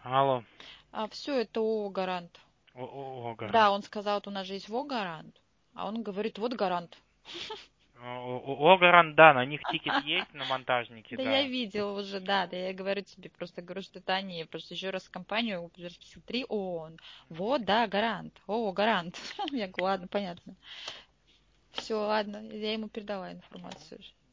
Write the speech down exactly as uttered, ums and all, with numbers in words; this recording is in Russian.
Алло. А все это ООО «Гарант». ООО Да, «Гарант». он сказал, вот у нас же есть ВО «Гарант», а он говорит, вот «Гарант». ООО «Гарант», да, на них тикет есть на монтажнике, Да я да. видела уже, да, да я говорю тебе, просто говорю, что это они. Просто еще раз компанию перечислил три ООО. Вот, да, «Гарант». ООО «Гарант». Я говорю, ладно, понятно. Все, ладно, я ему передала информацию.